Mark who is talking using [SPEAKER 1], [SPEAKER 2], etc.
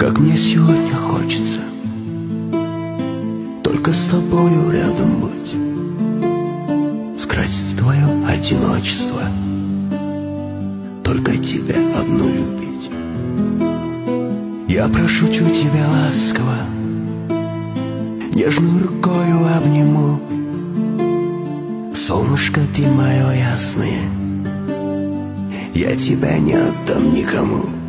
[SPEAKER 1] Как мне сегодня хочется только с тобою рядом быть, скрасить твое одиночество, только тебя одну любить. Я прошучу тебя ласково, нежную рукою обниму. Солнышко ты мое ясное, я тебя не отдам никому.